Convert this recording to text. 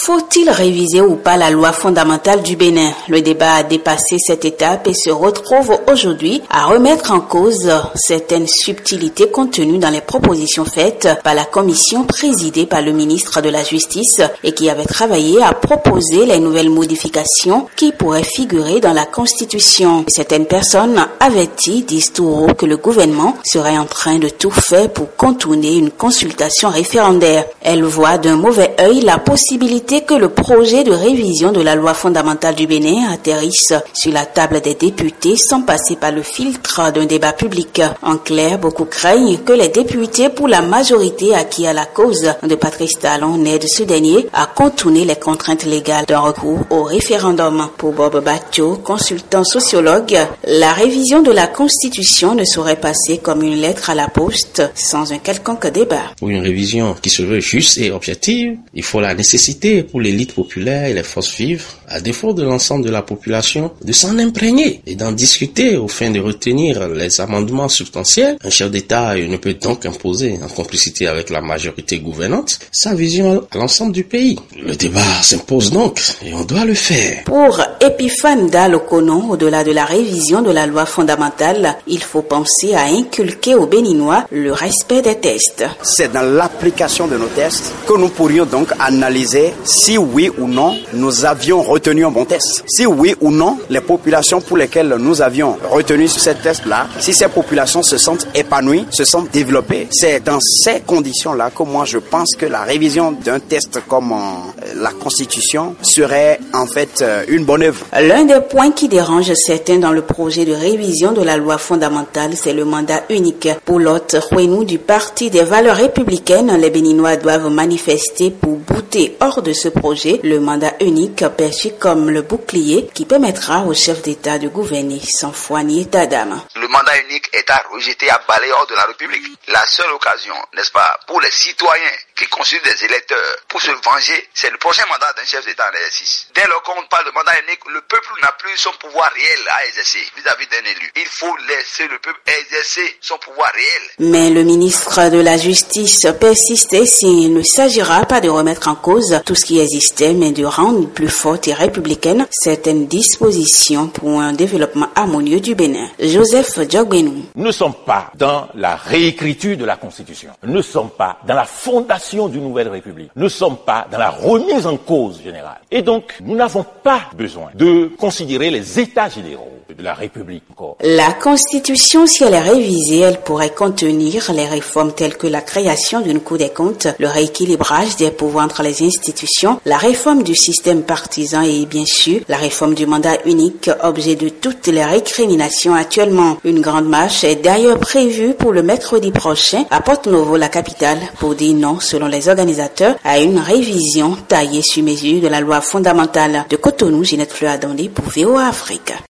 Faut-il réviser ou pas la loi fondamentale du Bénin? Le débat a dépassé cette étape et se retrouve aujourd'hui à remettre en cause certaines subtilités contenues dans les propositions faites par la commission présidée par le ministre de la Justice et qui avait travaillé à proposer les nouvelles modifications qui pourraient figurer dans la Constitution. Certaines personnes averties disent tout haut que le gouvernement serait en train de tout faire pour contourner une consultation référendaire. Elles voient d'un mauvais œil la possibilité que le projet de révision de la loi fondamentale du Bénin atterrisse sur la table des députés sans passer par le filtre d'un débat public. En clair, beaucoup craignent que les députés pour la majorité acquis à la cause de Patrice Talon n'aident ce dernier à contourner les contraintes légales d'un recours au référendum. Pour Bob Batio, consultant sociologue, la révision de la Constitution ne saurait passer comme une lettre à la poste sans un quelconque débat. Pour une révision qui se veut juste et objective, il faut la nécessité pour l'élite populaire et les forces vives, à défaut de l'ensemble de la population, de s'en imprégner et d'en discuter au fin de retenir les amendements substantiels. Un chef d'État ne peut donc imposer, en complicité avec la majorité gouvernante, sa vision à l'ensemble du pays. Le débat s'impose donc et on doit le faire. Pour Epiphane Dalokono, au-delà de la révision de la loi fondamentale, il faut penser à inculquer aux Béninois le respect des tests. C'est dans l'application de nos tests que nous pourrions donc analyser si oui ou non nous avions retenu un bon test. Si oui ou non les populations pour lesquelles nous avions retenu ce test-là, si ces populations se sentent épanouies, se sentent développées. C'est dans ces conditions-là que moi je pense que la révision d'un test comme la Constitution serait en fait une bonne œuvre. L'un des points qui dérange certains dans le projet de révision de la loi fondamentale, c'est le mandat unique. Pour l'hôte Rouenou du Parti des valeurs républicaines, les Béninois doivent manifester pour bouter hors de ce projet le mandat unique perçu comme le bouclier qui permettra au chef d'État de gouverner sans foi ni état d'âme. Le mandat unique est à rejeter, à balayer hors de la République. La seule occasion, n'est-ce pas, pour les citoyens qui constituent des électeurs pour se venger, c'est le prochain mandat d'un chef d'État en exercice. Dès lors qu'on parle de mandat unique, le peuple n'a plus son pouvoir réel à exercer vis-à-vis d'un élu. Il faut laisser le peuple exercer son pouvoir réel. Mais le ministre de la Justice persistait s'il ne s'agira pas de remettre en cause tout ce qui existait, mais de rendre plus forte et républicaine certaines dispositions pour un développement harmonieux du Bénin. Joseph Djogbenou. Nous ne sommes pas dans la réécriture de la Constitution. Nous ne sommes pas dans la fondation d'une nouvelle République. Nous ne sommes pas dans la remise en cause générale. Et donc, nous n'avons pas besoin de considérer les états généraux de la République encore. La Constitution, si elle est révisée, elle pourrait contenir les réformes telles que la création d'une Cour des comptes, le rééquilibrage des pouvoirs entre les institutions, la réforme du système partisan et bien sûr la réforme du mandat unique, objet de toutes les récriminations actuellement. Une grande marche est d'ailleurs prévue pour le mercredi prochain à Porto Novo, la capitale, pour dire non, selon les organisateurs, à une révision taillée sur mesure de la loi fondamentale. De Cotonou, Ginette Fleur Adondé pour VOA Afrique.